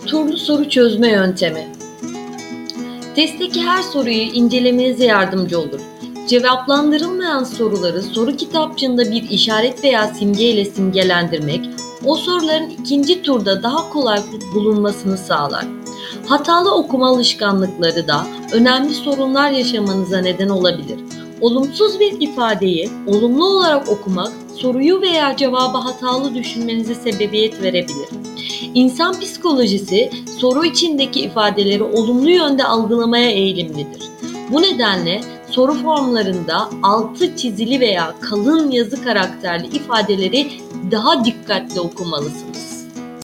Turlu soru çözme yöntemi. Testteki her soruyu incelemenize yardımcı olur. Cevaplandırılmayan soruları soru kitapçığında bir işaret veya simge ile simgelendirmek, o soruların ikinci turda daha kolay bulunmasını sağlar. Hatalı okuma alışkanlıkları da önemli sorunlar yaşamanıza neden olabilir. Olumsuz bir ifadeyi olumlu olarak okumak, soruyu veya cevabı hatalı düşünmenize sebebiyet verebilir. İnsan psikolojisi soru içindeki ifadeleri olumlu yönde algılamaya eğilimlidir. Bu nedenle soru formlarında altı çizili veya kalın yazı karakterli ifadeleri daha dikkatli okumalısınız.